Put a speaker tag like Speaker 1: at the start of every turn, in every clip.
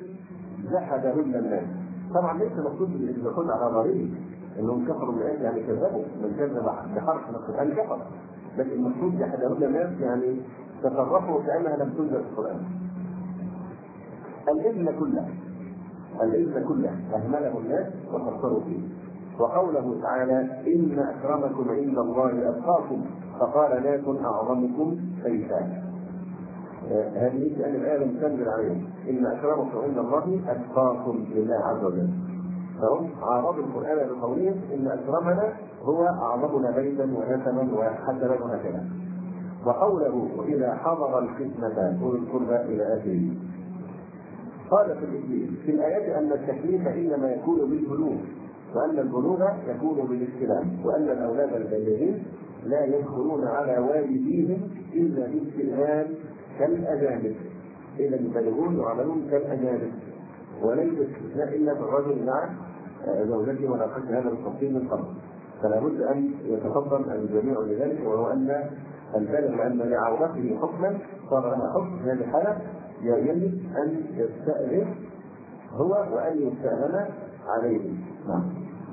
Speaker 1: جحدهن الناس. طبعا ليس مقصود بالدخول على ضريب انهم كفروا بالآيات يعني كذبوا، من كذب بحرف من القرآن كفر، لكن المقصود جحدهن الناس يعني تصرفوا كأنها لم تنزل في القرآن. الإذن كله أهمله الناس وفكروا فيه. وقوله تعالى إن أكرمكم عند الله أتقاكم، فقال ناس أعظمكم سيفا. هذه لأن الآية لم تنزل عليهم، إن أكرمكم عند الله أتقاكم لله عز وجل، فهم عارضوا القرآن بقولهم إن أكرمنا هو أعظمنا بيتا ونسبا وحسبا وهكذا. وقوله وإذا حضر القسمة أولي القربى إلى آخره. قال في الإنجيل في الآيات أن التكليف إنما يكون بالبلوغ، وأن البلوغ يكون بالاستلام، وأن الأولاد البالغين لا يدخلون على والديهم إلا باستئذان كالأجانب. إذا البالغون يعملون كالأجانب، وليس استثناء إلا في الرجل مع زوجته، ولا قد هذا التفصيل من قبل، فلا بد أن يتفضل الجميع لذلك، وهو أن البالغ أن لعورته حكما صار لها حكم في هذه الحالة يجب أن يستأذن هو وأن يستأذن عليه. نعم.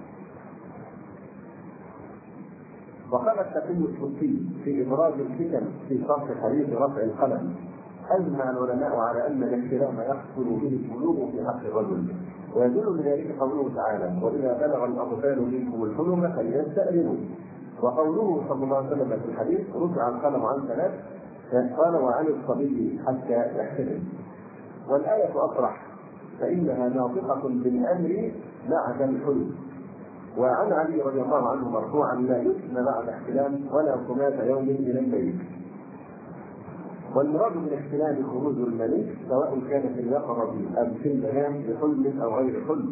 Speaker 1: وقال التقي الصوفي في إبراز الفتن في شرح حديث رفع القلم أجمع العلماء على أن الاحترام يحصل به البلوغ في حق الرجل، ويدل بذلك قوله تعالى وإذا بلغ الأطفال منكم الحلم فليستأذنوا. وقوله صلى الله عليه وسلم في الحديث رفع القلم عن ثلاث، قال وعن الصبي حتى يحترم. والآية أصرح فإنها ناطقة بالأمر بعد الحلم. وعن علي رضي الله عنه مرفوعا لا يسمى بعد احتلام ولا قماة يوم إلى الليل. والمراد بالاحتلام خروج المني سواء كان في اليقظة أم في المنام بحلم أو غير حلم.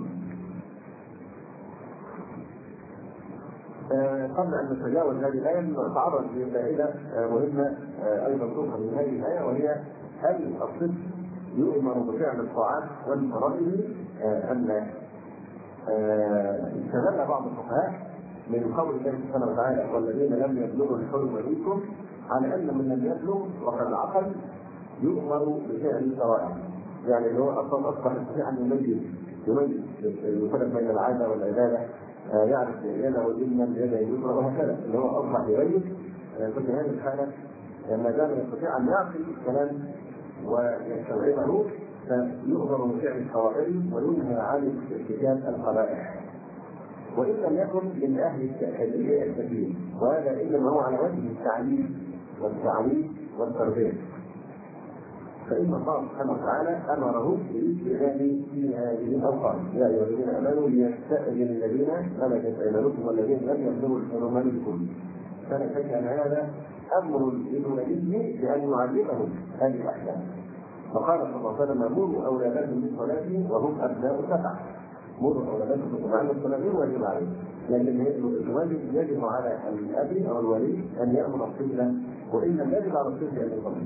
Speaker 1: قبل أن نتجاوز هذه الآية نتعرض لفائدة مهمة أيضا تؤخذ من هذه الآية، وهي هل الطفل يؤمر بفعل الطاعات والفرائض أم لا؟ استدل بعض الفقهاء من قول الله سبحانه وتعالى والذين لم يبلغوا الحلم منكم على أن من لم يبلغ وقد عقل يؤمر بفعل الفرائض، يعني اللي هو أصلا أصبح يستطيع أن يميز يفرق بين العادة والعبادة، يعرف يده اليمنى بيده اليسرى وهكذا، اللي هو اصبح يميز. في هذه الحاله ما دام يستطيع ان يعقل الكلام ويستوعبه فيؤمر بفعل الفرائض وينهى عن ارتكاب القبائح، وان لم يكن من اهل التكليف، وهذا انما هو على وجه التعليم والتعويض والتربيه. فإن الله سبحانه وتعالى أمره بالاستئذان في هذه الأوقات يا أيها الذين آمنوا ليستأذن الذين ملكت أيمانكم والذين لم يبلغوا الحلم منكم. فلا شك أن هذا أمر للولي بأن يعلمهم هذه الأحكام. فقال صلى الله عليه وسلم مروا أولادكم بالصلاة وهم أبناء 7. مروا أولادكم بالصلاة والصلاة واجب عليه، لكن الواجب يجب على الأب أو الولي أن يأمر الطفل، وإن يجب على الطفل أن يصلي.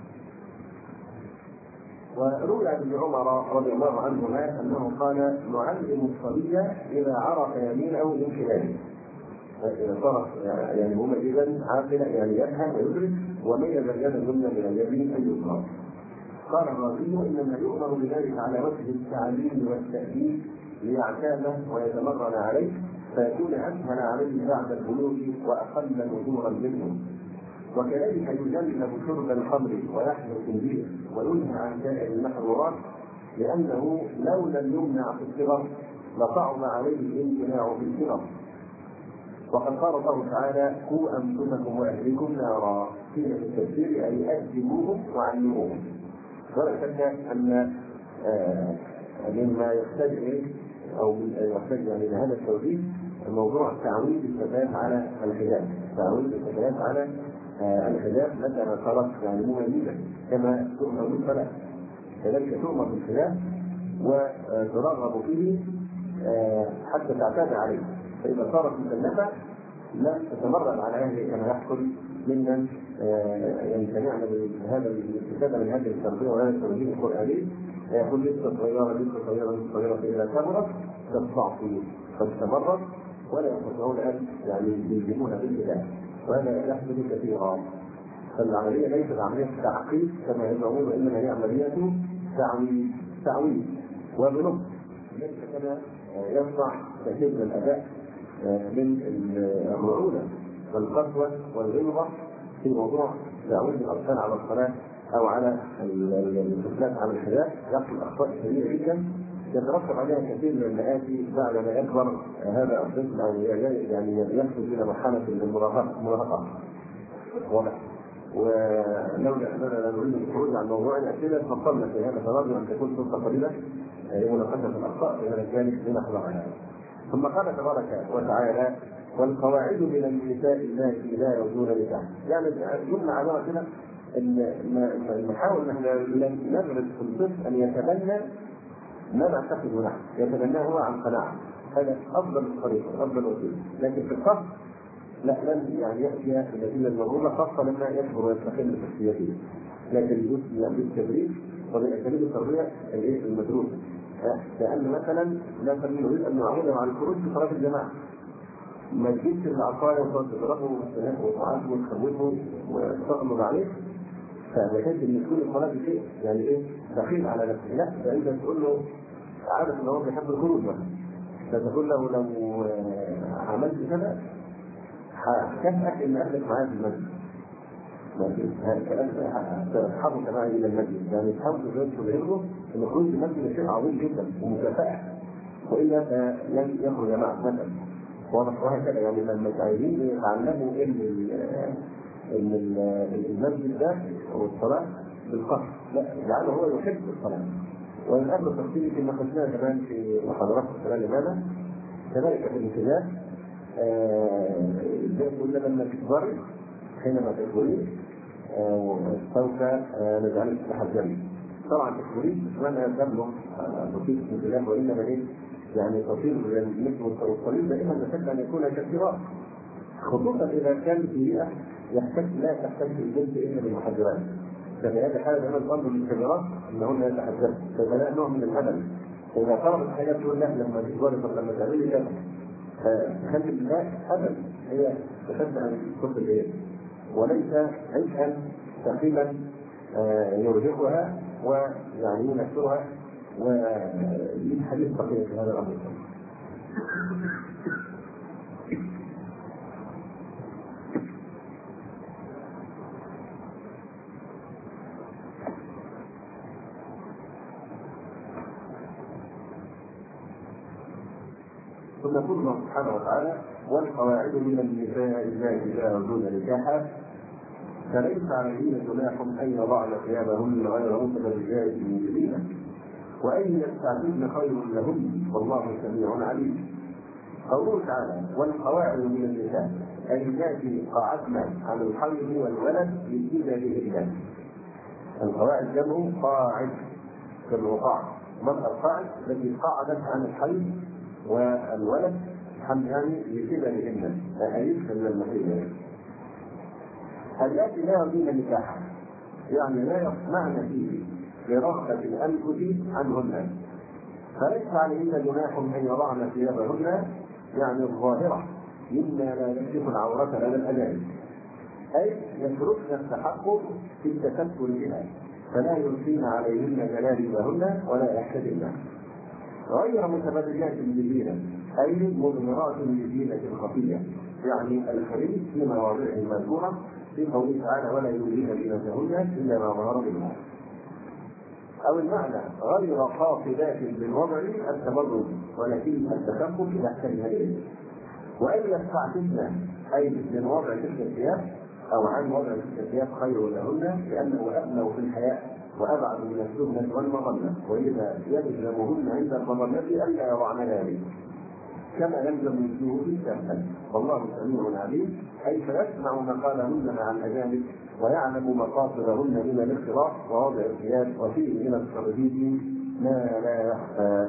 Speaker 1: وروي عن ابن عمر رضي الله عنهما انه قال نعلم الصبي اذا عرف يمينه من شماله، اذا صرف يعني هو اذا عاقل يعني يفهم ويدرك وميز اليد اليمنى من اليمين اليسرى. قال الرازي انما يؤمر بذلك على وجه التعليم والتأديب ليعتاده ويتمرن عليه فيكون اسهل عليه بعد البلوغ واقل نفورا منه. وكذلك يجنب شرب الخمر ويحمل الخنزير وينهى عن سائر المحظورات، لانه لو لم يمنع في الصغر لصعب عليه الامتناع في الكبر. وقد قال الله تعالى قوا انفسكم واهلكم نارا، في التفسير اي ادبوهم وعلموهم. ولا شك ان مما يحتاج او يحتاج الى هذا التوجيه موضوع تعويض الفتيات على الحجاب، تعويض الفتيات على الحجاب متى ما صارت يعني مميزة كما تؤمر بالصلاة، كذلك تؤمر بالحجاب وترغب فيه حتى تعتاد عليه، فإذا صارت مكلفة لا تتمرن على أهله كما يحصل ممن يمتنعن بهذا الاستفادة من هذه التربية وهذا التوجيه القرآني، يقول لسه صغيرة لسه صغيرة لسه صغيرة، إذا كبرت تستعصي فتتمرن ولا يستطيعون أن يعني يلزمونها بالكتاب، وهذا يحدث كثيرا. فالعملية ليست عملية تعقيد كما يزعمون، وإنما هي عملية تعويض وبنص ليس كما يصنع كثير من الاباء من الرعونه والقسوه والغلظه في موضوع تعويد الاطفال على الصلاه او على الطفلات على الحذاء، يحصل اخطاء كبيره جدا يترتب عليها كثير من المآسي بعد ما يكبر هذا الطفل او يعني يصل الى مرحله المراهقه. واضح؟ ولولا اننا لا نريد الخروج عن موضوع الاسئله فضلنا في هذا فنرجو ان تكون فرصه قليله لمناقشه الاخطاء في ذلك لنحذرها. ثم قال تبارك وتعالى: والقواعد من النساء اللاتي لا يرجون نكاحا. يعني جمله عباره كده ان نحاول ان احنا نغرس في الطفل ان يتبنى ما نعتقده نحن، يتبناه هو عن قناعه. هذا افضل الطريقه، افضل وسيله. لكن في القصد لا، لن يعني ياتي النتيجه المرغوبه خاصه لما يكبر ويستقل شخصيته. لكن يجوز بالتدريب وبالاساليب التربيه المدروسه. لان مثلا لا نريد ان نعوده على الخروج في صلاه الجماعه. ما تجيبش العصايه وتقعد تضربه وتعاقبه وتخوفه وتغلظ عليه، فبحيث ان يكون الصلاه شيء يعني دخيل على نفسه. لا، ده انت تقول له عارف ان هو بيحب الخروج مثلا، فتقول له لو عملت كذا هكافئك ان اهلك معايا في المسجد. تحرك معي الى المسجد، يعني تحاول تغيره ان الخروج في المسجد شيء عظيم جدا ومكافاه، والا لن يخرج معك مثلا. وهكذا يعني لما عايزين يتعلموا ان المسجد ده والصلاه بالقصد، لا يجعله هو يحب الصلاه. والامر التفصيلي كما قلنا كمان في محاضرات الصلاه لماذا؟ كذلك في الانتباه زي ما قلنا لما تكبري حينما تكبرين سوف نجعلك تحجبي. طبعا تكبرين مش معنى تبلغ بسيط الانتباه وانما يعني تصير مثل الطريق دائما نحب ان يكون كثيرا، خصوصا اذا كان في بيئه لا تحتاج البنت الا بالمحجبات. ففي هذه الحاله دائما الامر للكبيرات انهن يتحجبن، فبناء نوع من الادب. اذا طلبت الحياه تقول لا لما تكبري طب لما تعملي كذا، خلي بالله ابدا هي تحب ان تصل اليه وليس عيشا ثقيلا يرهقها ويعني ينكرها وليه حديث بقيه في هذا الامر. ثم يقول الله سبحانه وتعالى: والقواعد من النساء اللاتي لا يرجون نكاحا فليس عليهن جناح ان يضعن ثيابهن غير متبرجات بزينة وان يستعففن خير لهن والله سميع عليم. قوله تعالى: والقواعد من النساء اي اللاتي قعدن عن الحيض والولد لإيجابهن. القواعد جمع قاعد كالوقاع، مرأة القاعد التي قعدت عن الحيض والولد يعني لكبرهن أي من المحيط. اللاتي لا يرجون نكاحا يعني لا يصنعن فيه لرغبة الأنفس عنهن، فليس عليهن جناح أن يضعن ثيابهن يعني الظاهرة مما لا يكشف العورة لدى الأجانب، أي يتركن التحقق في التكتل بها فلا يلقين عليهن جلابيبهن ولا يحتجبن، غير متبرجات بزينة أي مضمرات بزينة خفية يعني الحريم في مواضعه المذكورة في قوله تعالى: ولا يبدين زينتهن إلا ما ظهر منها. أو المعنى غير قاصدات بالوضع التبرج ولكن التشقق يحتاج إليه، وأن يستعففن أي من وضع تلك الثياب أو عن وضع تلك الثياب خير لهن لأنه أبلغ في الحياء وأبعد من السنة والمظلة، وإذا يلزمهن عند المظلة ألا يضعن ذلك كما يلزم مثله في السهل. والله سميع عليم أي فيسمع مقالهن مع الأجانب ويعلم مقاصدهن من الاختلاط ووضع الثياب وفيه من الترديد ما لا يخفى.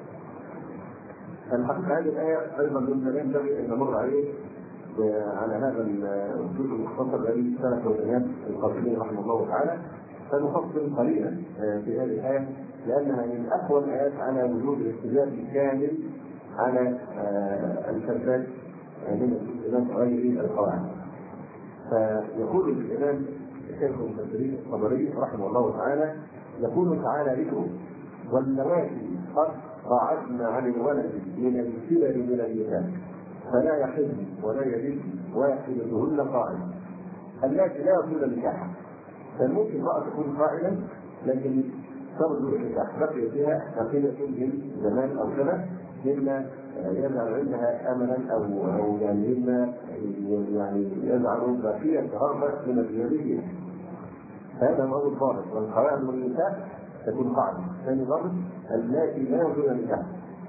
Speaker 1: الحقيقة هذه الآية أيضا لا ينبغي أن نمر عليه على هذا الجزء المختصر الذي سلكه الإمام القاسمي رحمه الله تعالى، فنفصل قليلا في هذه الآية لأنها من أقوى الآيات على وجود الاستدلال الكامل على الفساد من الإمام غير القواعد. فيقول الإمام الشيخ المفسرين الطبري رحمه الله تعالى: يقول تعالى ذكره: واللواتي قد قعدنا عن الولد من الكبر من النساء فلا يحل ولا يجد واحدتهن قائم اللاتي لا يكون نكاحا. فممكن امرأة تكون قائلا لكن ترجو النكاح بقي فيها عقيدة من زمان أو كذا مما يجعل عندها أملا أو يعني مما يعني يجعل بقية رغبة من الجاهلية. هذا هو الضابط. والقواعد من النكاح تكون قاعدة. ثاني ضابط اللاتي لا يكون نكاحا.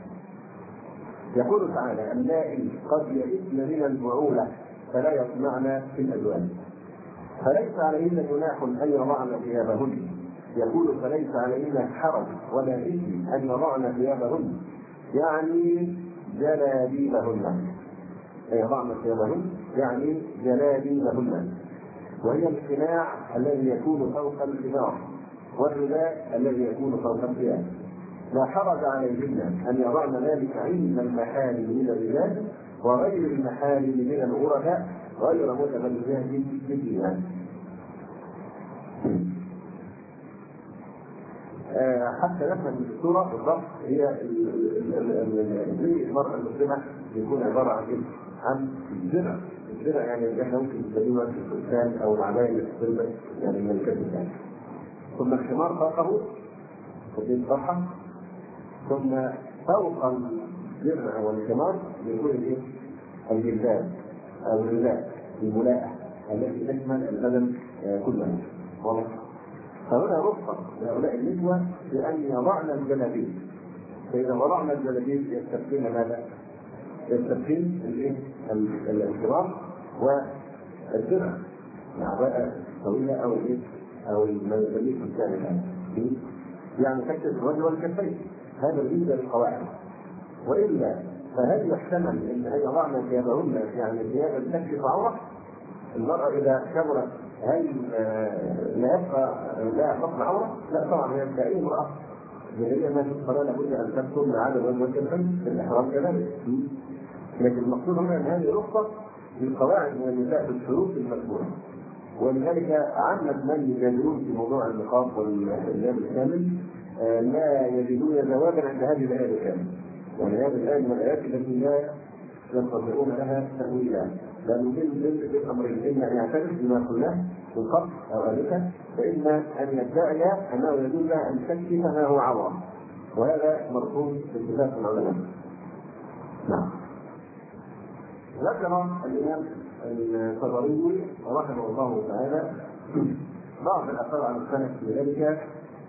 Speaker 1: يقول تعالى اللائي قد يئسن من البعولة فلا يطمعن في الأزواج فليس عليهن جناح أن يضعن ثيابهن. يقول فليس عليهن حرج ولا إثم أن يضعن ثيابهن يعني جلابيبهن. أي يضعن ثيابهن يعني جلابيبهن وهي القناع الذي يكون فوق الخمار والرداء الذي يكون فوق الثياب. لا حرج عليهن أن يضعن ذلك عند المحارم من الرجال وغير المحارم من الغرباء غير متبرجات بالديان. حتى نفهم الصورة بالضبط هي زي المرأة المسلمة يكون عبارة عن الزرع. الزرع يعني احنا ممكن نسميه في الفستان او العباية السلبة يعني من الكتف يعني. ثم الخمار فوقه وفي الطرحة ثم فوق الزرع والخمار يكون الايه؟ الجلباب او الرداء الملاءة التي تشمل البدن كله. واضح؟ فهنا رخصة لهؤلاء النسوة بأن يضعن الجلابيب. فإذا وضعنا الجلابيب يستبقين ماذا؟ يستبقين الخمار والدرع العباءة الطويلة أو الايه؟ أو الملابس الكاملة يعني تكتب الوجه والكفين. هذا بالنسبة للقواعد. وإلا فهل يحتمل أن يضعن ثيابهن يعني ثيابا تكشف عورة؟ المرأة إذا كبرت هل لا يبقى لا تطلع عورة؟ لا طبعا هي كأي امرأة جميع ما في الصلاة لابد أن تكتم عدد والكفين في الإحرام كذلك. لكن المقصود هنا أن هذه رخصة للقواعد من النساء بالشروط المذكورة. ولذلك عامة من يجادلون في موضوع النقاب والحجاب الكامل لا يجدون جوابا عند هذه الآية الكاملة. يعني هذه الآية من الآيات التي لا يستطيعون لها تأويلا. لأنه من الأمرين إما أن يعترف بما قلناه من قبل أو آنفا وإما أن يدعي أنه يجوز أن تكشف ما هو عورة وهذا مرفوض باتفاق العلماء. نعم. ذكر الإمام الطبري رحمه الله تعالى بعض الآثار عن السلف في ذلك.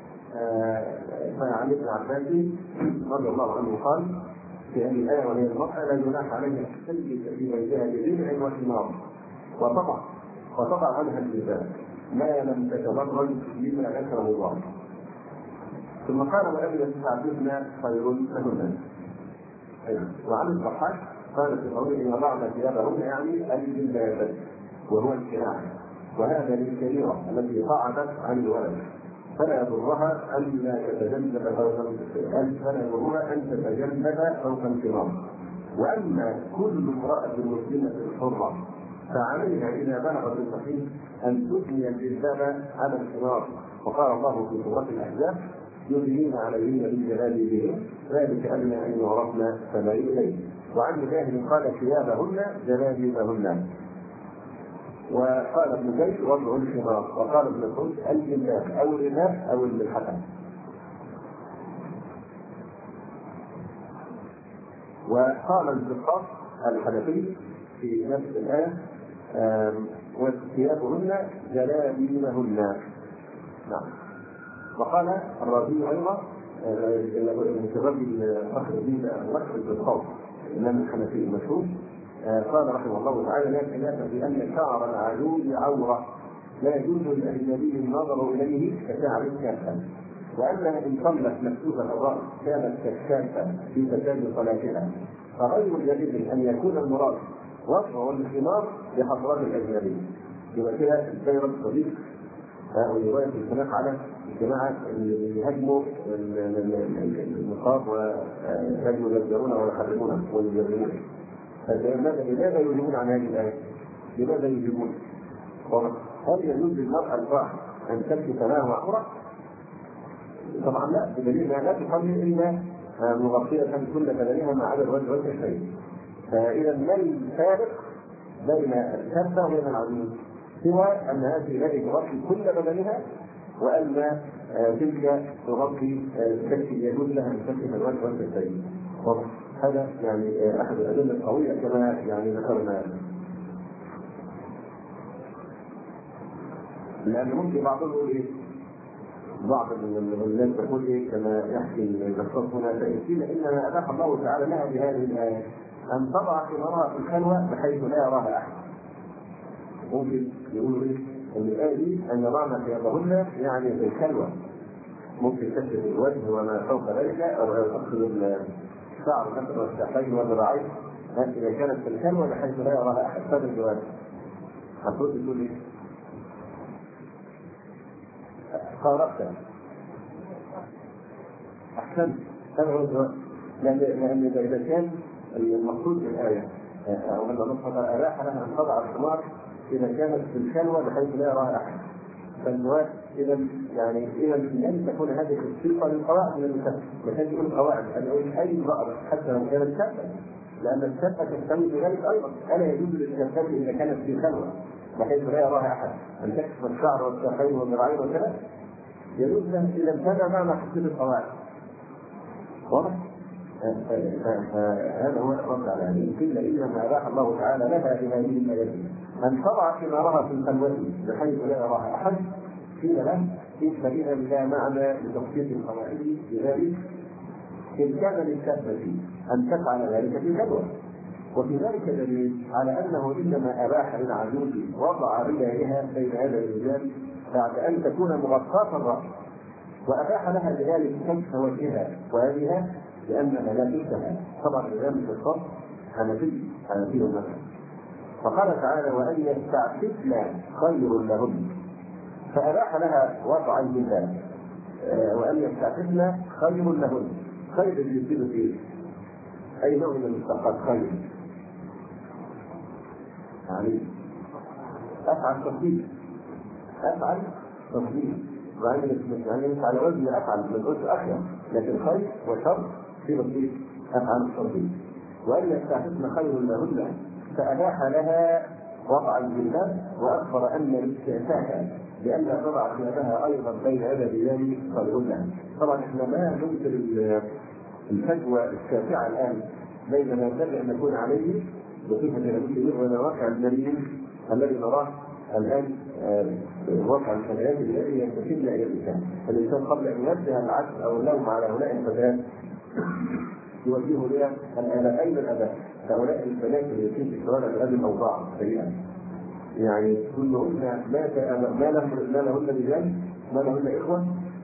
Speaker 1: فعن ابن عباس رضي الله عنه قال في هذه الآية وهي المرأة لا جناح عليها أن تلبس في بيتها بدرع وثمار وتضع عنها اللباس ما لم تتبرج بما ذكره الله. ثم قال وأن يستعبدن خير لهن. وعن الضحاك قال في قوله إن بعض ثيابهن يعني الجلباب وهو الكناع وهذا للكبيرة التي قعدت عن الولد فلا يضرها أن تتجنب فوق الكرام. وأما كل امرأة مسلمة حرة فعليها إذا بلغت المحيط أن تثني الجلباب على الكرام. وقال الله في سورة الأحزاب يدنين عليهن من جلابيبهن ذلك أدنى أن يعرفن فلا يؤذين. وعن مجاهد قال ثيابهن جلابيبهن. وقال ابن زيد وضع الخمار. وقال ابن مسعود الجلباب او الرداء او الملحفه. وقال الزقاق الحنفي في نفس الايه وثيابهن جلابيبهن. نعم. وقال الرازي ايضا المتربي فخر الدين فخر الزقاق الامام الحنفي المشهور قال رحمه الله تعالى لا خلاف في ان شعر العجوز عوره لا يجوز للاجنبي النظر اليه كشعر الكافه وانها ان صلت مكتوبه الراس كانت كالكافه في فساد صلاتها فغير جديد ان يكون المراد وضع الخمار بحضرات الاجنبي. يبقى كده الدائره الصديق وروايه الخلاف على الجماعه اللي يهاجموا النقاب ويهاجموا يبذرونه ويحرمونه ويجرمونه. لماذا يجيبون عن هذه الآية؟ لماذا يجيبون؟ هل يجوز للمرأة الواحد أن تكشف له عورة؟ طبعا لا، بدليل أنها لا تصلي إلا مغطية كل بدنها ما عدا الوجه والكفين. فإذا ما الفارق بين الكفة وبين العجوز؟ سوى أن هذه التي تغطي كل بدنها، وأن تلك تغطي التي يجوز لها أن تكشف الوجه والكفين. هذا يعني أحد الأدلة القوية كما يعني ذكرنا. لأن ممكن بعضهم يقول إيه؟ بعض الناس يقول إيه كما يحكي الدكتور هنا فإن إنما أباح الله تعالى لها بهذه الآية أن تضع ثمارها في الخلوة بحيث لا يراها أحد. ممكن يقولوا إيه؟ أن الآية دي أن يضعن ثيابهن يعني في الخلوة، ممكن تكشف الوجه وما فوق ذلك، أو تأخذ الشعر مثلا والساقين والذراعين إذا كانت في الخلوة بحيث لا يراها أحد. هذا الجواب. هتقول تقول إيه؟ قاربت أحسن. هذا هو الجواب. لأن إذا كان المقصود بالآية أو أن الله سبحانه أباح لها أن تضع الثمار إذا كانت في الخلوة بحيث لا يراها أحد، فالجواب إذا لن تكون هذه الصفة للقواعد من المكتب. مثلا يقول قواعد أن يقول أي امرأة حتى لو كانت كافة، لأن الكافة تستوي بذلك أيضا. ألا يجوز للكافة إذا كانت في خلوة بحيث لا يراها أحد أن تكشف الشعر والساقين والذراعين وكذا؟ يجوز لها إذا كان معنى حقيقة القواعد. واضح؟ هذا هو الرد على هذه. قيل إنما أباح الله تعالى لها بهذه الآيات أن تضع ثمارها في الخلوة بحيث لا يراها أحد. قيل له إن إذا لا معنى لتخصيص القواعد بذلك إن كان للكافة أن تفعل ذلك في الخلوة. وفي ذلك دليل على أنه إنما أباح للعجوز وضع ردائها بين يدي الرجال بعد أن تكون مغطاة الرأس، وأباح لها بذلك كشف وجهها ويدها لأنها لا تشتهى. طبعا الإمام في الصف حنفي مثلا. فقال تعالى وأن يستعففن خير لهن، فأباح لها وضع الجلباب. وأن يستعففن خير لهن، خير اللي يصير فيه أي نوع من المشتقات خير، يعني أفعل تفضيل يعني مش على وزن أفعل من قلت أخير، لكن خير وشر في بسيط أفعل التفضيل. وأن يستعففن خير لهن فأباح لها وضع الجلباب، وأخبر أن الاستعفاف لأن تضع ثيابها أيضا بين يدي الرجال خير لها. طبعا احنا ما ننكر الفجوة الشاسعة الآن بين ما ينبغي أن نكون عليه بصفة نبيه وبين واقع الدليل الذي نراه الآن، واقع الفتيات الذي ينتسب إلى الإنسان. الإنسان قبل أن يوجه العدل أو اللوم على هؤلاء الفتيات يوجهه لها الآباء. أين الآباء؟ هؤلاء البنات اللي يتم إكرارا بهذه الأوضاع سيئة، يعني كلهن ما لهن رجال، ما لهن إخوة،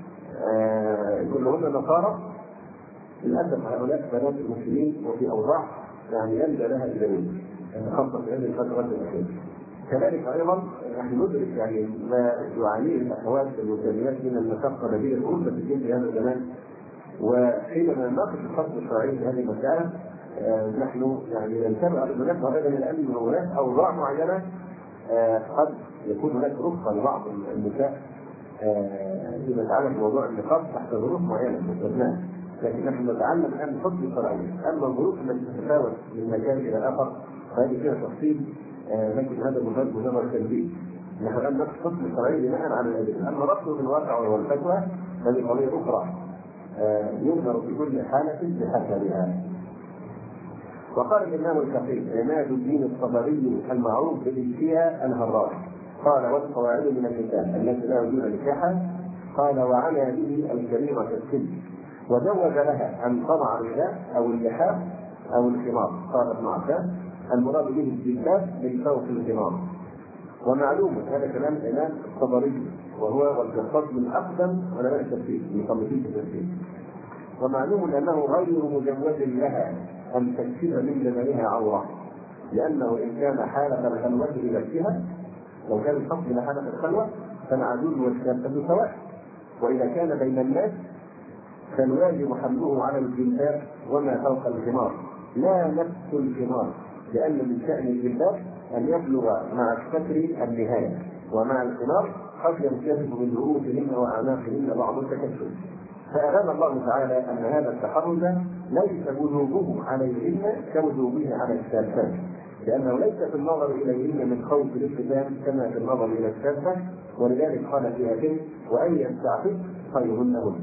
Speaker 1: كلهن نصارى. للأسف هؤلاء بنات المسلمين وفي أوضاع يعني يلجأ لها الجميع، خاصة في هذه الفترة الأخيرة. كذلك أيضا نحن ندرك يعني ما يعانيه الأخوات المسلمات من المشقة نتيجة الأمة في الدين في هذا الزمان. وحينما نناقش الفصل الشرعي في هذه المسألة نحن يعني ننتبه لنفهم هذا من أن هناك أوضاع معينة قد يكون هناك رخصة لبعض النساء فيما يتعلق بموضوع النقاط تحت ظروف معينة مستثناة، لكن نحن نتعلم الآن الحكم الشرعي. أما الظروف التي تتفاوت من مكان إلى آخر فهذه فيها تفصيل، لكن هذا مجرد تنبيه. نحن الآن نفس الحكم الشرعي بناء على الأدلة، أما ربطه بالواقع والفتوى هذه قضية أخرى ينظر في كل حالة بحسبها. وقال الإمام الفقيه عماد الدين الطبري المعروف بالاشتياء الهراء قال والقواعد من النساء التي لا يجوز نكاحها، قال وعنى به الكريمة السن، وزوج لها أن تضع الرداء أو اللحاف أو الخمار. قال ابن عباس المراد به الجلباب من فوق الخمار. ومعلوم هذا كلام الإمام الطبري وهو والقصاص من أقدم علماء التفسير المصنفين في التفسير. ومعلوم أنه غير مجوز لها أن تكشف من جمالها عورة، لأنه إن كان حالة الخلوة بنفسها، لو كان الحكم لحالة الخلوة فالعجوز والشاب سواء، وإذا كان بين الناس فالواجب حمله على الجلباب وما فوق الخمار لا نفس الخمار، لأن من شأن الجلباب أن يبلغ مع الستر النهاية، ومع الخمار قد ينكشف من رؤوسهن وأعناقهن بعض التكشف. فأبان الله تعالى أن هذا التحرز ليس وجوبه عليهن كوجوبه على الشابات، لأنه ليس في النظر إليهن من خوف الالتزام كما في النظر إلى الشابة، ولذلك قال فيها كلمة وأن يستعفف خيرهن.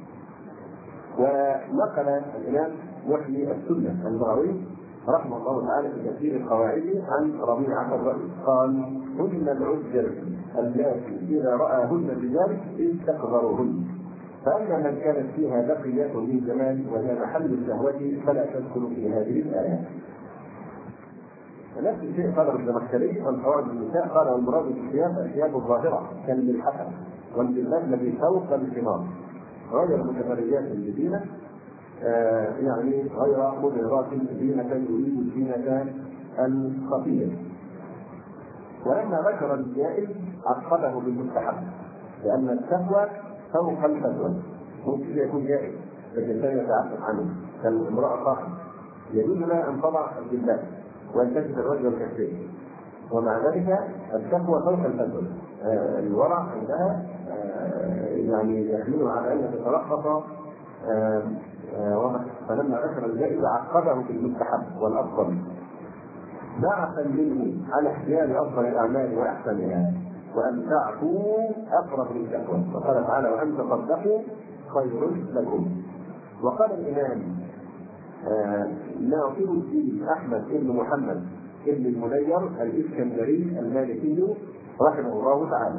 Speaker 1: ونقل الإمام محيي السنة البغوي رحمه الله تعالى في تفسير القواعد عن ربيعة الرأي قال: هن العجر اللاتي إذا رآهن الرجال استكبروهن، فأما من كانت فيها بقية من جمال وهي محل الشهوة فلا تدخل في هذه الآيات. نفس الشيء قال الزمخشري عن قواعد النساء قال: المراد بالثياب الثياب الظاهرة كالملحفة والجلباب الذي فوق الخمار غير متبرجات بزينة، يعني غير مظهرات زينة يريد الزينة الخفية. ولما ذكر الجائز عقبه بالمستحب، لأن التقوى فوق الفتوى، ممكن يكون جائز لكن لا يتعفف عنه، كالامرأة صاحب يجوز لها أن تضع الجلباب وأن تجد الرجل الكثير، ومع ذلك التقوى فوق الفتوى. الورع عندها يعني يحمله على أن تترخص، فلما ذكر الجائز عقبه بالمستحب والأفضل مع تنبيه على اختيار أفضل الأعمال وأحسنها، وأن تعفوا أقرب للتقوى. وقال تعالى: وأن تصدقوا خير لكم. وقال الإمام ناصر الدين أحمد بن محمد بن المنير الإسكندري المالكي رحمه الله تعالى: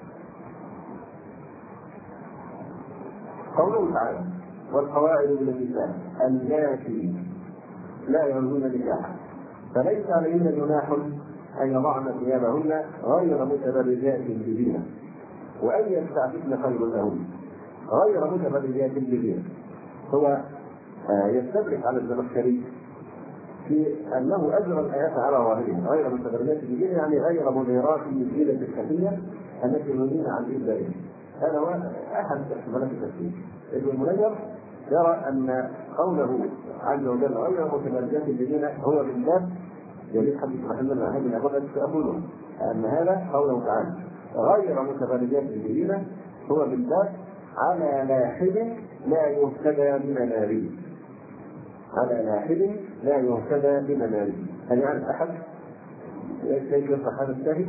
Speaker 1: قوله تعالى: والقواعد من النساء اللاتي لا يرجون نكاحا فليس عليهن جناح أن يضعن ثيابهن غير متبرجات بزينة وأن يستعففن خير لهن غير متبرجات بزينة. هو يستدرك على الزمخشري في أنه أجرى الآيات على ظاهرها غير متبرجات بزينة، يعني غير مظهرات الزينة الخفية التي ينهين عن إبدائها. هذا هو أحد احتمالات التفسير. ابن المنير يرى أن قوله عز وجل غير متبرجات بزينة هو بالذات يريد حديث محمد بن هذه الأبواب تقوله أن هذا قوله تعالى غير متبرجات بزينة هو بالذات على لاحد لا يهتدى بمناره، على لاحد لا يهتدى بمناره. هل يعرف أحد كيف يصح هذا الشاهد؟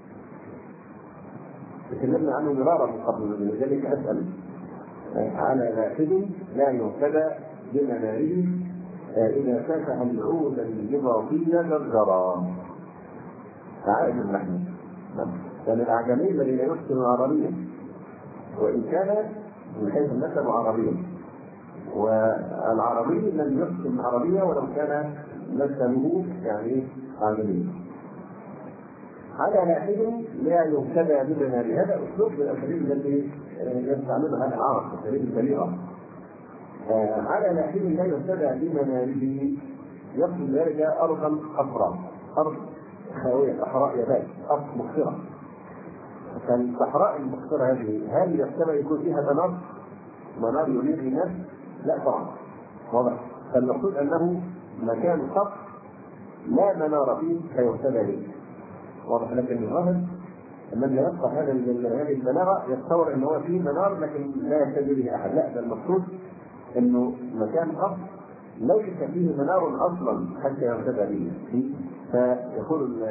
Speaker 1: تكلمنا عنه مرارا من قبل، لذلك أسأل. على لاحد لا يهتدى بمناره إذا فتح العود الإضافية جرجرا. عائد النحو كان الأعجمي الذي لا يحسن العربية، وإن كان من حيث النسب عربيا، والعربي لم يحسن العربية ولو كان نسبه يعني عربي. على لاحد لا يهتدى بمناره، هذا أسلوب من الأساليب التي يستعملها العرب، أساليب البليغة. على لاحد لا يهتدى بمناره يقصد ذلك أرضا خضراء، أرض خاوية، صحراء يابس، أرض مخصرة. فالصحراء المخصرة هذه هل يحتمل يكون فيها منار يريد الناس؟ لا طبعا، واضح. فالمقصود أنه مكان خط لا منار فيه فيهتدى به، واضح. لكن الظاهر من يبقى هذه البلاغة يتصور أنه فيه منار لكن لا يهتدي به أحد. لا، ده المقصود انه مكان خاص ليس فيه منار اصلا حتى يهتدى به. فيقول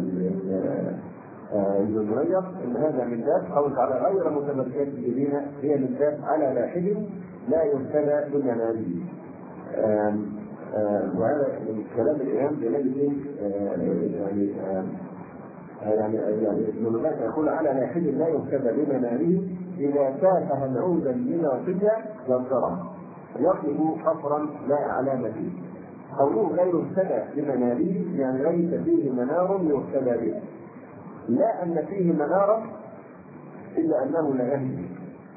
Speaker 1: المنير ان هذا من باب قول تعالى غير متبرجات بزينة، هي من باب على لاحد لا يهتدى بمناره. وهذا من كلام الامام جلال يعني ابن مالك يقول على لاحد لا يهتدى بمناره اذا تافه العود الإضافية جرجرا يطلب حفرا لا علامة فيه. قوله غير مهتدى بمناره يعني ليس فيه منار يهتدى به، لا أن فيه منارا إلا أنه لا يهدي.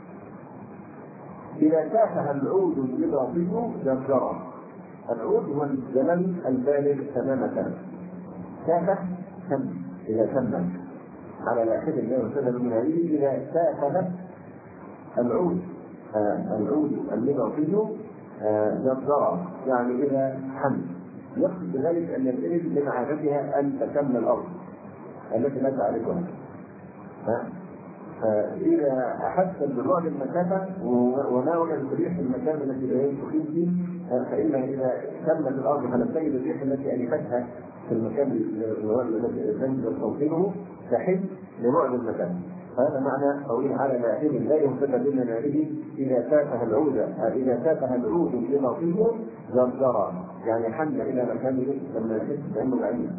Speaker 1: إذا تافه العود الإضافي جرجرا، العود هو الزمن البالغ تماما، تافه تم إذا تم على لاحد لا يهتدى بمناره إذا تافه العود الإضافي جرجرا يعني إذا حمل. يقصد بذلك أن الإبل من عادتها أن تكمل الأرض التي لا تعرفها، فإذا أحس ببعد المسافة وما وجد ريح المكان التي تقيم فيه، فإنها إذا تمت الأرض فلم تجد الريح التي ألفتها في المكان الذي تنزل توصيله تحل لبعد المسافة. هذا معنى قوله على لاعب لا يهتد بمناره إذا سافها العود في موقفه زرزرا، يعني حل إلى مكانه لما يحس بأنه بعيد.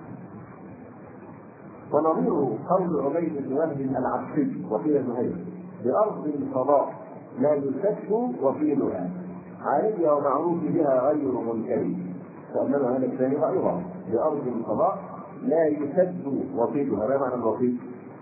Speaker 1: ونظيره قول عبيد بن وهب العبسي وقيل زهير بأرض الفضاء لا يسد وقيلها علي ومعروف بها غير منكر. وأنما هذا الثاني أيضا بأرض الفضاء لا يسد وقيلها. ما معنى الوقيل؟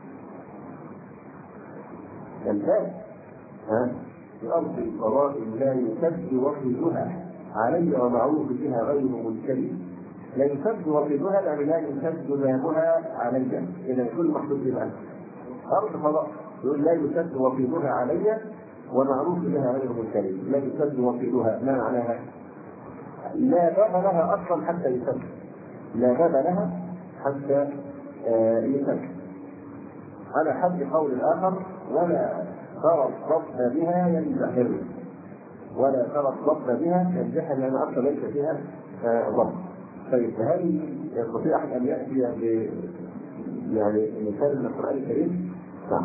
Speaker 1: الباب بأرض الفضاء لا يسد وقيلها علي ومعروف بها غير منكر. لا يسد وقيدها يعني لا يسد بابها علي. إذا كل محدود بها أرض فضاء يقول لا يسد وقيدها علي ومعروف بها غير منكر. لا يسد وقيدها ما معناها؟ لا باب لها أصلا حتى يسد، لا باب لها حتى يسد. على حد قول الآخر ولا ترى الضب بها ينزحر، ولا ترى الضب بها ينزحر لأن أصلا ليس فيها ضب. طيب هل يستطيع أحد أن يأتي يعني مثال من القرآن الكريم؟ نعم.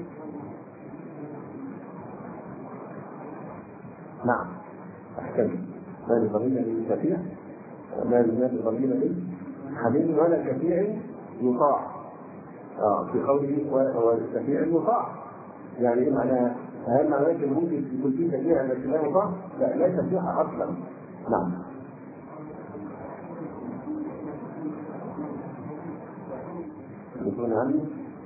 Speaker 1: نعم. أحكم. ما لضمير للشفيع، ما لضمير للحبيب ولا شفيع يطاع. في قوله والشفيع يطاع، يعني إيه معناها؟ هل معناه أن ممكن يكون في شفيع التي لا يطاع؟ لا، لا شفيع أصلا. نعم. يكون عني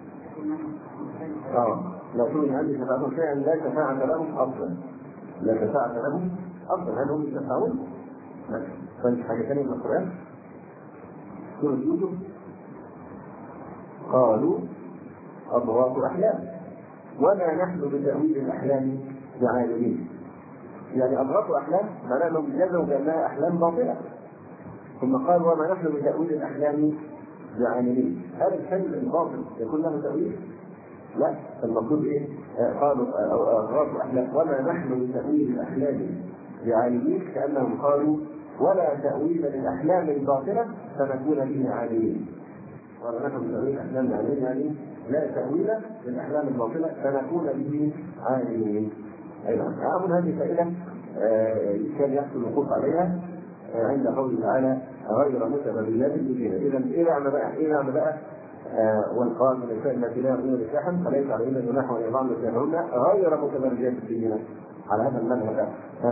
Speaker 1: لو كن عندي شفاعة شيئا لا شفاعة لهم أصلا، لا شفاعة لهم أصلا. هل هم يشفعون؟ لا. طيب حاجة ثانية من القرآن سورة يوسف قالوا أضغاث أحلام وما نحن بتأويل الأحلام بعالمين. يعني أضغاث أحلام معناه أنهم جزوا بأنها أحلام باطلة، ثم قالوا وما نحن بتأويل الأحلام بعالمين. هذا الحلم الباطل يكون له تأويل؟ لا، المقصود ايه؟ قالوا أضغاث أحلام وما نحن بتأويل الأحلام بعالمين، كأنهم قالوا ولا تأويل للأحلام الباطلة فنكون به عالمين. ولا نحن بتأويل الأحلام بعالمين يعني لا تأويل للأحلام الباطلة فنكون به عالمين. أيضا أعمل هذه فائدة كان يحصل الوقوف عليها عند قوله تعالى غير متبرجات بالزينة. إذا إذا عم بقى والقال من النساء التي لا يرضين نكاحا فليس عليهن جناح ان يضعن ثيابهن غير متبرجات بالزينة. على هذا المذهب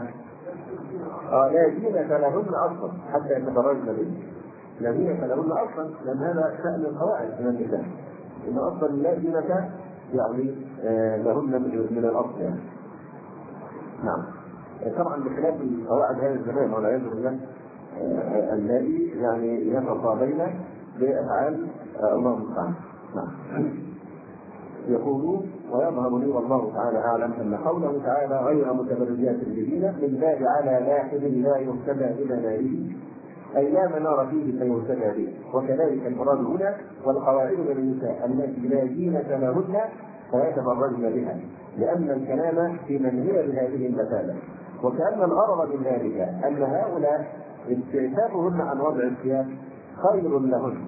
Speaker 1: لا زينة لهن اصلا حتى يتبرجن به. لا زينة لهن اصلا لان هذا شأن القواعد من النساء، ان اصلا لا زينة يعني لهن من الاصل يعني. نعم. طبعا بخلاف القواعد هذا الزمان والعياذ بالله الذي يعني يتطابين بأفعال الله المستعان. نعم. يقول ويظهر لي والله تعالى أعلم أن قوله تعالى غير متبرجات بزينة من باب على لاحظ لا يهتدى بمناره، أي لا منار فيه فيهتدى به. وكذلك المراد هنا والقواعد من النساء التي لا زينة لهن فيتبرجن بها، لأن الكلام في من هي بهذه المثالة. وكأن الغرض من ذلك أن هؤلاء استعفافهن عن وضع الثياب خير لهن.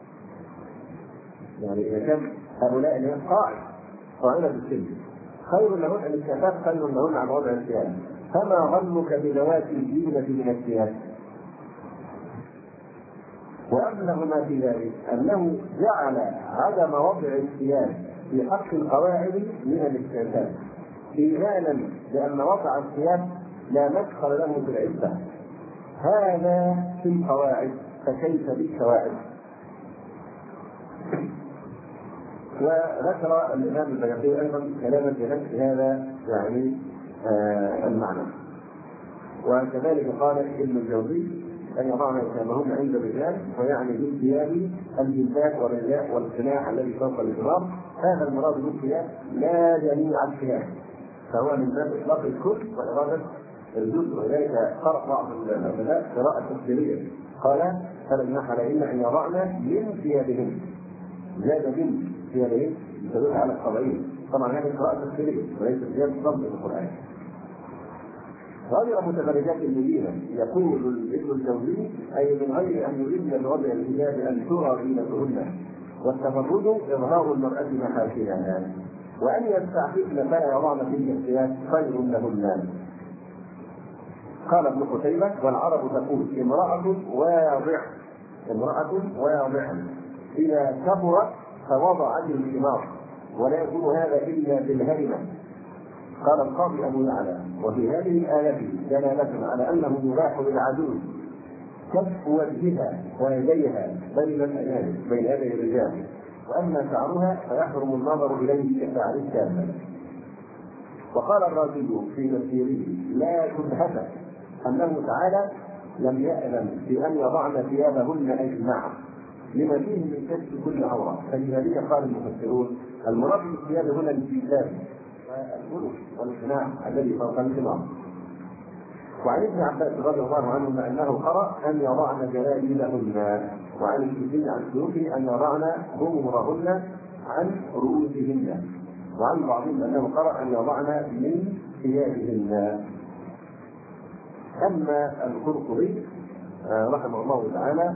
Speaker 1: يعني إذا كان هؤلاء اللي قاعدة السن خير لهن، الاستعفاف خير لهن عن وضع الثياب، فما ظنك بذوات الزينة من الثياب؟ وأبلغ ما في ذلك أنه جعل عدم وضع الثياب في حق القواعد من الاستعفاف إيمانا بأن وضع الثياب لا مدخل له في العفة. هذا في القواعد فكيف بالشواعد؟ وذكر الإمام البيهقي أيضا كلاما في نفس هذا يعني المعنى. وكذلك قال ابن الجوزي أن يضعن ثيابهن عند الرجال، ويعني بالثياب الجلباب والرداء والقناع الذي فوق الإزار. هذا المراد بالثياب لا جميع الثياب، فهو من باب إطلاق الكل وإرادة الجزء. ولذلك قرأ بعض العلماء قراءة تفسيرية قال فلا جناح عليهن أن يضعن من ثيابهن، زاد من هي ايه؟ تدل على الطبيعية. طبعا هذه قراءة تفسيرية وليست زيادة ضبط القرآن. غير متبرجات مبينة يقول ابن الجوزي أي من غير أن يريدن بوضع الحجاب أن ترى زينتهن، والتبرج إظهار المرأة محاسنها، وأن يستعففن فلا يضعن في الثياب خير لهن. قال ابن قتيبة: والعرب تقول امرأة واضعة إذا كبرت فوضعت الثمار، ولا يكون هذا إلا بالهرمة. قال القاضي أبو يعلى: وفي هذه الآية دلالة على أنه يباح للعجوز كف وجهها ويديها بين يدي الرجال، وأما شعرها فيحرم النظر إليه كشعر الشابة. وقال الرازي في تفسيره: لا شبهة أنه تعالى لم يأذن بأن يضعن ثيابهن أجمع لما فيه من كشف كل عورة، فلذلك قال المفسرون: المراد بالثياب هنا الجلباب والبلوغ والقناع الذي فوق الخمار. وعن ابن عباس رضي الله عنهما أنه قرأ أن يضعن جلابيبهن، وعن السدي عن سلوكه أن يضعن ظهورهن عن رؤوسهن، وعن بعضهم أنه قرأ أن يضعن من ثيابهن. أما القرطبي رحمه الله تعالى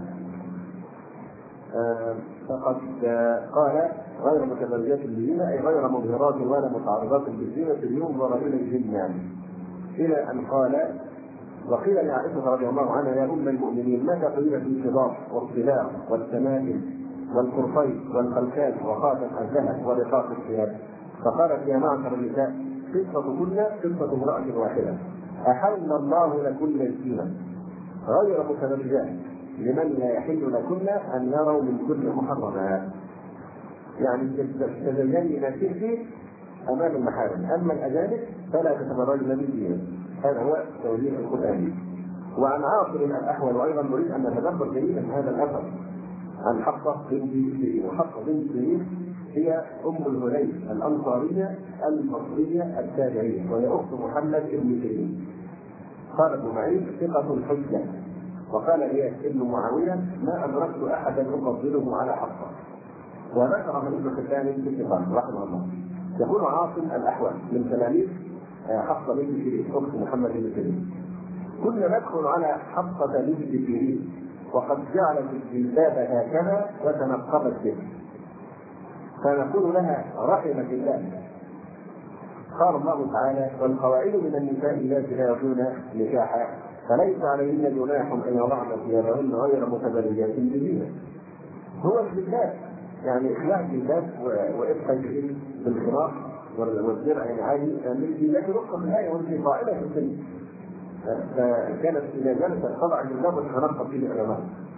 Speaker 1: فقد قال: غير متبرجات بالزينة أي غير مظهرات ولا متعرضات بالزينة لينظر إليهن، يعني إلى أن قال: وقيل لعائشة رضي الله عنها: يا أم المؤمنين متى قيل في الخضاب والصلاة والتمائم والقرطين والخلكان وخاتم الذهب ورقاق الثياب؟ فقالت: يا معشر النساء قصتكن قصة امرأة واحدة، أحل الله لكن الزينة غير متبرجات لمن لا يحل لكن أن يروا من كل محرمات، يعني تتزيني ما شئت أمام المحارم، أما الأجانب فلا تتبرجن بالزينة. هذا هو توجيه القرآن. وعن عاصم الأحول أيضا نريد أن نتدبر جيدا هذا الأثر عن حفصة بنت سيرين. وحفصة بنت سيرين هي أم الهليل الأنصارية المصرية التابعية، وهي أخت محمد بن سيرين. قال ابن معين: ثقة حجة. وقال إياس بن معاوية: ما أدركت أحدا أفضله على حفصة. وذكر ابن حبان في الثقات رحمه الله. يقول عاصم الأحول من تلاميذ حفصة بنت سيرين أخت محمد بن سيرين: كنا ندخل على حفصة بنت سيرين وقد جعلت الجلباب هكذا وتنقبت به، فنقول لها: رحمك الله. قال الله تعالى: والقواعد من النساء اللاتي لا يرجون نكاحا فليس عليهن جناح ان يضعن ثيابهن غير متبرجات بزينة. هو الجلباب يعني اخلاع الجلباب وابقى الجلد بالخراق والدرع يعني عادي من الجلباب رخصه في الآية وفي قاعدة في السنة. فكانت إذا جلست تضع الجلباب وتتنقب به العلماء.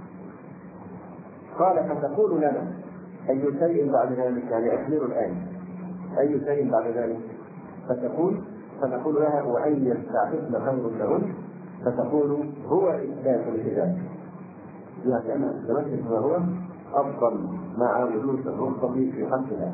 Speaker 1: قال: فتقول لنا: أي شيء بعد ذلك؟ يعني أخبروا الآن أي شيء بعد ذلك؟ فنقول لها: وأن يستعففن خير لهن. فتقول: هو إثبات الحجاب، يعني أنا تمسك ما هو أفضل مع وجود الرخصة في حقها.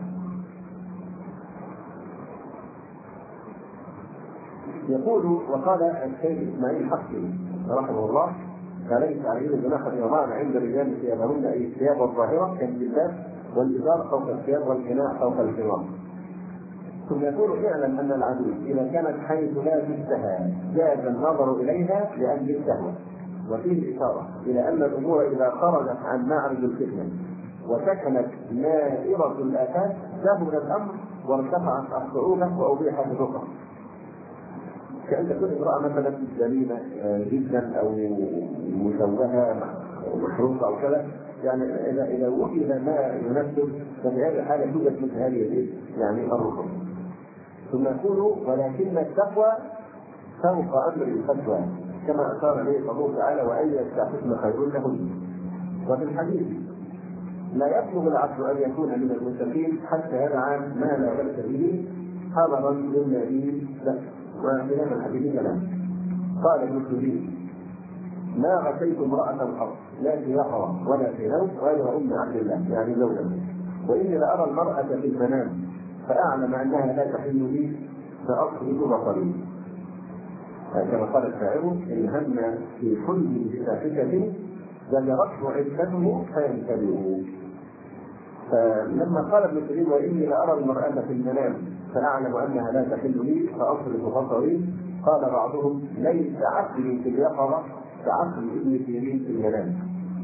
Speaker 1: يقول: وقال الشيخ إسماعيل حقي رحمه الله: فليس عليهن جناح أن يضعن عند الرجال ثيابهن أي الثياب الظاهرة كالجلباب والإزار فوق الثياب والقناع فوق الخمار. ثم يقول: اعلم أن العدو إذا كانت حيث لا جدها جاز النظر إليها لأجل الشهوة. وفيه إشارة إلى أن الأمور إذا خرجت عن معرض الفتنة وسكنت نائرة الآفات سهل الأمر وارتفعت الصعوبة وأبيحت الرخص. كأن تكون امرأة مثلا جميلة جدا أو مشوهة مشروطة أو كذا، يعني إذا وجد ما يناسب ففي هذه الحالة توجد مثل هذه يعني الرخص. ثم يقول: ولكن التقوى فوق أمر الفتوى كما أشار إليه الله تعالى: وأن يستعففن خير لهن. وفي الحديث: لا يبلغ العبد أن يكون من المتقين حتى يدعى ما لا بأس به حضرا للنبي له. وفي هذا الحديث كلام. قال ابن سيرين: ما غشيت امرأة قط لا في يقظة ولا في نوم غير أم عبد الله يعني زوجة، وإني لأرى المرأة في المنام فأعلم أنها لا تحل لي فأصرف بصري. كما قال الشاعر: إن هم في كل بفاحشة زجرته عفته فينتبه. فلما قال ابن سيرين واني لارى المراه في المنام فاعلم انها لا تحل لي فاصرف بصري، قال بعضهم ليس عقلي في اليقظه كعقل ابن سيرين في المنام.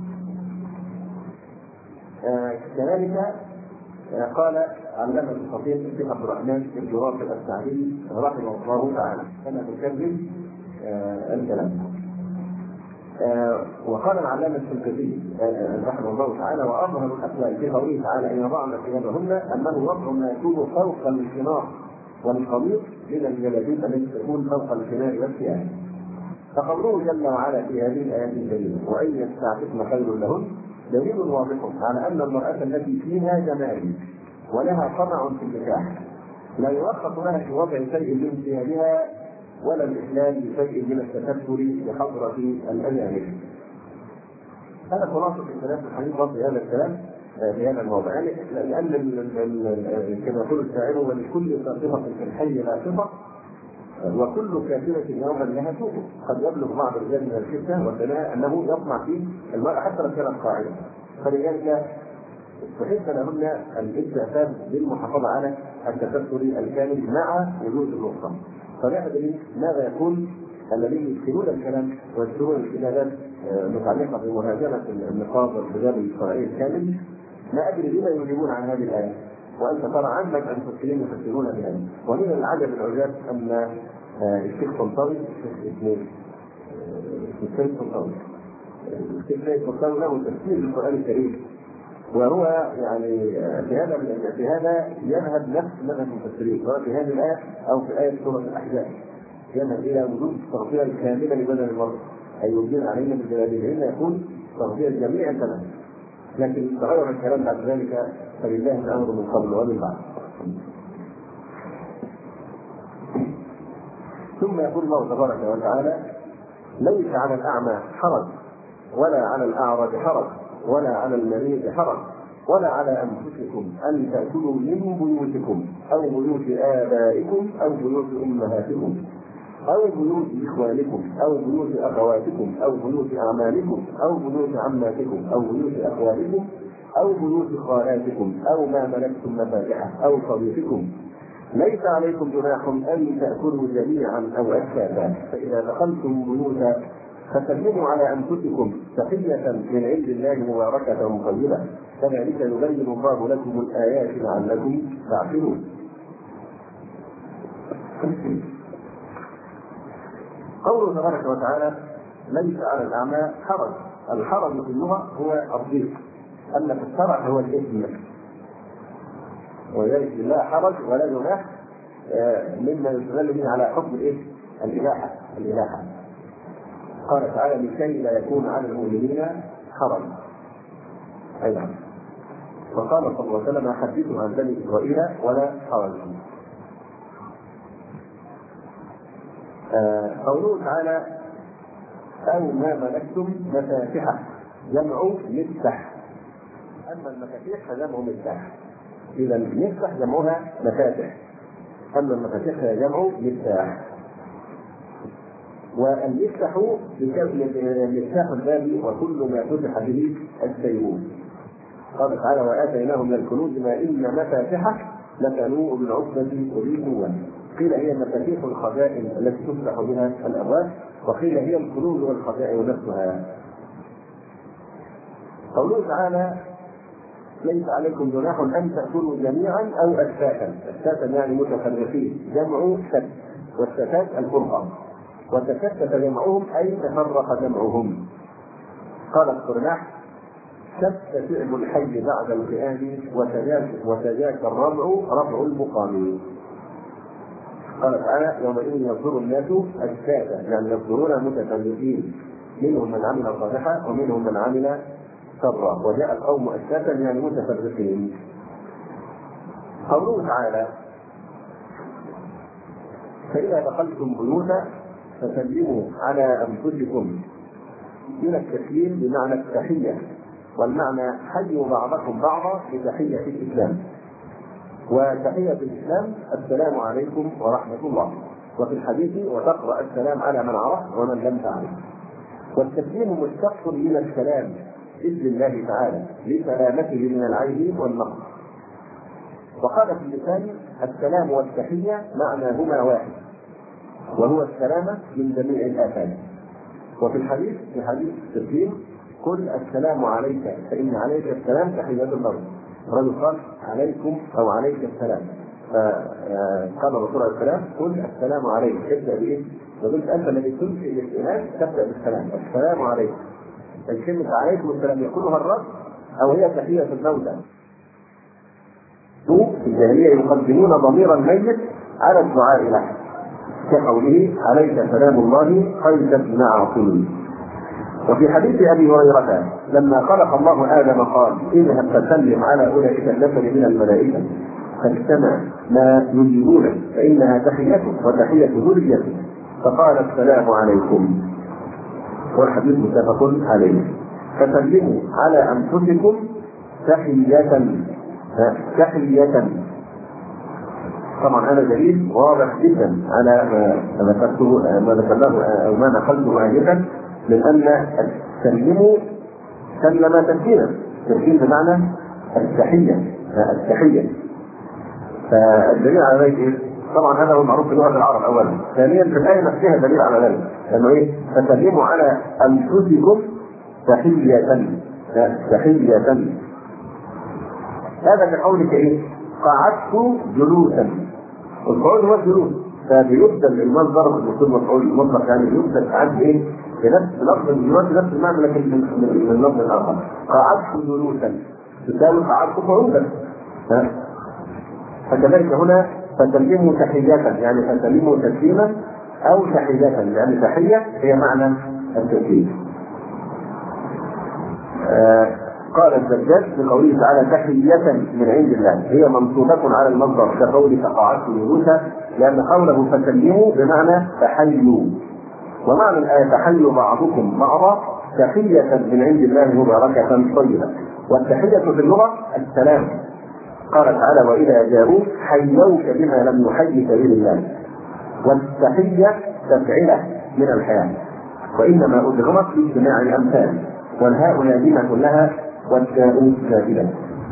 Speaker 1: كذلك قال علامة الخطيب الشيخ عبد الرحمن بن راشد السعدي رحمه الله تعالى كما تكذب الكلام. وقال العلامة الشنقيطي رحمه الله تعالى واظهر الاقوال في قوله تعالى ان يضعن ثيابهن انه وضع ما يكون فوق الخمار والقميص من الجلابيب التي تكون فوق الخمار والثياب. فقوله جل وعلا في هذه الايات الكريمه وان يستعففن خير لهن دليل واضح على ان المراه التي فيها جمال ولها طمع في النكاح لا يرخص لها في وضع شيء من ثيابها ولا الاحلال بشيء من التكبر بحضره الاجانب. هذا خلاصه الكلام في الحديث في هذا الكلام في هذا الموضوع، يعني لان كما يقول الشاعر ولكل صفه في الحي لا صفه وكل كافرة يوما لها سوء. قد يبلغ بعض الرجال من الفتنة والدناء أنه يطمع في المرأة حتى لو كانت قاعدة، فلذلك تحب لهن الاستعفاف بالمحافظة على التكسر الكامل مع وجود الرخصة. فلا أدري ماذا يقول الذين يدخلون الكلام ويدخلون الكتابات متعلقة بمهاجمة النقاط والحجاب الشرعي الكامل، ما أدري لما يجيبون عن هذه الآية وأنت ترى عندك أن تفسرين يفسرون بها. ومن العجب العجاب أن الشيخ طنطاوي الشيخ طنطاوي له تفسير للقرآن الكريم، وهو يعني في هذا يذهب نفس مذهب المفسرين سواء في هذه الآية أو في آية سورة الأحزاب، يذهب إلى وجود التغطية الكاملة لبدن المرء أي يوجد علينا بالجلابيب هنا يكون تغطية جميع البدن، لكن تغير الكلام بعد ذلك فلله الامر من قبل ومن بعد. ثم يقول الله تبارك وتعالى ليس على الاعمى حرج ولا على الاعرج حرج ولا على المريض حرج ولا على انفسكم ان تاكلوا من بيوتكم او بيوت ابائكم او بيوت امهاتكم أو بيوت إخوانكم أو بيوت أخواتكم أو بيوت أعمالكم أو بيوت عماتكم أو بيوت أخوالكم أو بيوت خالاتكم أو ما ملكتم مفاتحه أو صديقكم. ليس عليكم جناح أن تأكلوا جميعا أو أشتاتا، فإذا دخلتم بيوتا فسلموا على أنفسكم تحية من عند الله مباركة طيبة، كذلك يبين الله لكم الآيات لعلكم تعقلون. قوله تبارك وتعالى ليس على الأعمى حرج، الحرج في اللغة هو الضيق، أما في الشرع هو الإثم، ولذلك لا حرج ولا جناح مما يستدل به على حكم الإثم الإباحة. قال تعالى لكي لا يكون على المؤمنين حرج. أيضا وقال صلى الله عليه وسلم حدثوا عن بني إسرائيل ولا حرج. قوله تعالى أو ما ملكتم مفاتحه جمع مفتح، أما المفاتيح فجمع مفتاح، إذا المفتح جمعها مفاتح أما المفاتيح فجمع مفتاح. والمفتح مفتاح الباب وكل ما فتح به السيف. قال تعالى وآتيناه من الكنوز ما إن مفاتحه لتنوء بالعصبة أولي قوة. قيل هي مفاتيح الخزائن التي تفتح بها الابواب، وقيل هي الكنوز والخزائن نفسها. قوله تعالى ليس عليكم جناح ان تاكلوا جميعا او اشتاتا يعني متفرقين، جمع شت، والشتات الفرقه، وتشتت جمعهم اي تفرق جمعهم. قال الصرناح شت شعب الحي بعد القيام وتجاك ربع المقام. قال تعالى يومئذ ينظر الناس أشتاتا يعني ينظرون متفرقين، منهم من عمل صالحا ومنهم من عمل شرا، وجاء القوم أشتاتا يعني متفرقين. قوله تعالى فإذا دخلتم بيوتا فسلموا على أنفسكم، من التسليم بمعنى التحية، والمعنى حيوا بعضكم بعضا بتحية الإسلام، وتحية الإسلام السلام عليكم ورحمة الله، وفي الحديث وتقرأ السلام على من عرف ومن لم تعرف. والتسليم مشتق من السلام بإذن الله تعالى لسلامته من العيب والنقص. وقال في اللسان: السلام والتحية معناهما واحد، وهو السلامة من جميع الآفات. وفي الحديث في حديث التسليم: قل السلام عليك فإن عليك السلام تحية الأرض. الرجل قال: عليكم أو عليك السلام، فقال الرسول عليه السلام: قل السلام عليك. ابدأ بإيه؟ وقلت أنت الذي تنشئ الاستئناس تبدأ بالسلام. السلام عليكم. الكلمة عليكم السلام يقولها الرب أو هي تحية الموتى. في الجاهلية يقدمون ضمير الميت على الدعاء له، كقوله: عليك سلام الله خير ابن عاصم. وفي حديث ابي هريره لما خلق الله ادم قال: اذهب فسلم على اولئك النفر من الملائكه فاجتمع ما يجيبونك فانها تحيتك وتحيه ذريتك، فقال: السلام عليكم. والحديث متفق عليه. فسلموا على انفسكم تحيه. طبعا هذا دليل واضح جدا على ما ذكرناه او ما نقلته انفا، من ان التسليم سلم تسليما. التسليم بمعنى التحيه. فالدليل على ذلك ايه؟ طبعا هذا هو المعروف في لغه العرب اولا. ثانيا في الايه نفسها دليل على ذلك، لانه ايه؟ فسلموا على انفسكم تحيه. هذا كقولك ايه؟ قعدت جلوسا. والقعود هو الجلوس، فبيبدل المصدر المفروض مفعول المطلق، يعني بيبدل قعد ايه؟ بنفس لفظ الجلوس بنفس المعنى لكن من اللفظ الاخر. قعدت جلوسا تساوي قعدت قعودا. فكذلك هنا فسلموا تحية، يعني فسلموا تسليما او تحية، يعني تحية هي معنى التسليم. قال الزجاج في قوله تعالى: تحية من عند الله، هي منصوبة على المصدر كقول فقعدت جلوسا، لأن قوله فسلموا بمعنى تحيوا. ومعنى الآية: تحيوا بعضكم بعضا، تحية من عند الله مباركة طيبة. والتحية في اللغة السلام. قال تعالى: وإذا جاءوك حيوك بما لم يحيك به الله. والتحية تفعيلة من الحياة، وإنما أدغمت في اجتماع الأمثال، والهاء لازمة لها والتاء زائدة.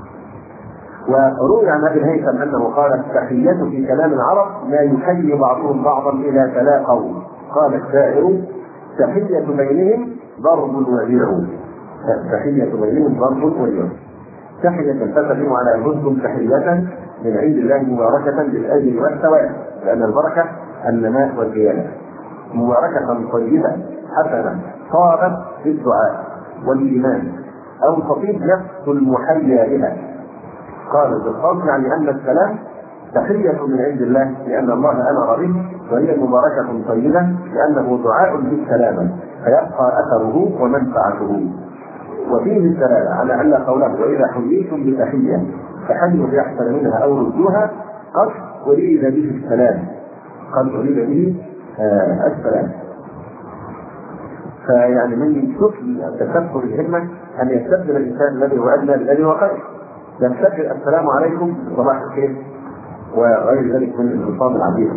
Speaker 1: وروي عن ابي الهيثم انه قال: التحية في كلام العرب ما يحيي بعضهم بعضا اذا تلاقوا. قال الشاعر: تحية بينهم ضرب وبيع. تحية بينهم ضرب وبيع. تحية فسلم على انفسكم تحية من عند الله مباركة بالاجر والثواب، لان البركة النماء والزيادة. مباركة طيبة حسنة صارت في الدعاء والإيمان، أو تطيب نفس المحيا بها. قال الزقاق: يعني أن السلام تحية من عند الله لأن الله أمر به، وهي مباركة طيبة لأنه دعاء بالسلامة فيبقى أثره ومنفعته. وفيه الدلالة على أن قوله: وإذا حييتم بتحية فحيوا بأحسن منها أو ردوها، قد أريد به السلام، السلام. فيعني من سفل تكبر الهمة أن يستبدل الإنسان الذي هو أدنى بالذي هو خير. يستبدل السلام عليكم صباح الخير وغير ذلك من الألفاظ العديدة،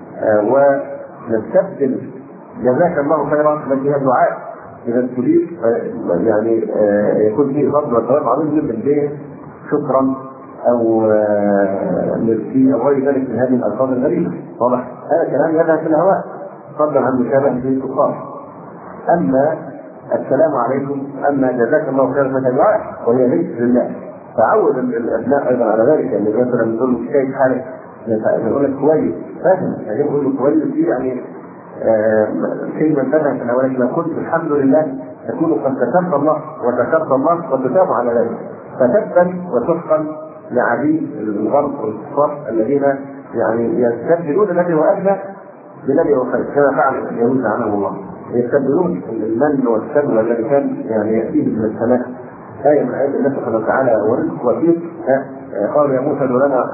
Speaker 1: ونستبدل جزاك الله خيرا التي هي دعاء إذا تريد يعني يكون فيه فضل وثواب عظيم جدا به شكرا أو ميرسي أو غير ذلك من هذه الألفاظ الغريبة. واضح؟ هذا كلام يذهب في الهواء فضلا عن مشابهة في الكفار. أما السلام عليكم، أما جزاك الله خيرا فتدعاء وهي ذكر لله. فعود الأبناء أيضا على ذلك، يعني مثلا نقول له كيف حالك؟ نقول لك كويس، فاهم؟ يعني يقول له كويس دي يعني كلمة فاتها في الأول، لما قلت الحمد لله تكون قد كتبت الله وذكرت الله وتتاب على ذلك. فتبا وسحقا لعبيد الغرب والكفار الذين يعني يستبدلون الذي هو أدنى بالذي هو خير، كما فعل اليهود لعنهم الله. يستبدلون المن والسلوى الذي كان يعني يأتيه من السماء. آية من آيات الله سبحانه وتعالى: ورزق وفيق. قالوا يا موسى ادع لنا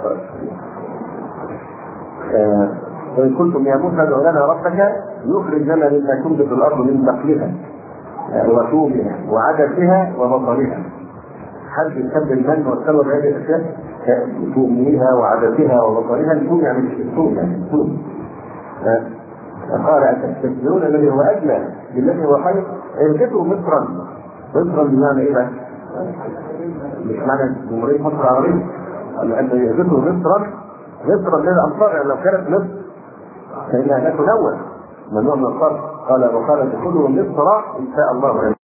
Speaker 1: وإن كنتم يا موسى ادع لنا ربك يخرج لنا مما تنبت الأرض من بقلها وثومها وعدسها وبصلها. حد يستبدل المن والسلوى بهذه الأشياء، ثومها وعدسها وبصلها. الثوم يعني مش الثوم، يعني الثوم. قال: أتستبدلون الذي هو أدنى بالذي هو خير؟ اهبطوا مصرا مصرا بمعنى ايه بقى؟ مش معنى جمهورية مصر العربية، لأن يذكروا مصرا للأمصار، يعني لو كانت مصر فإنها لا تنوع، ممنوع من الصرف. قال وقال ادخلوا مصر إن شاء الله.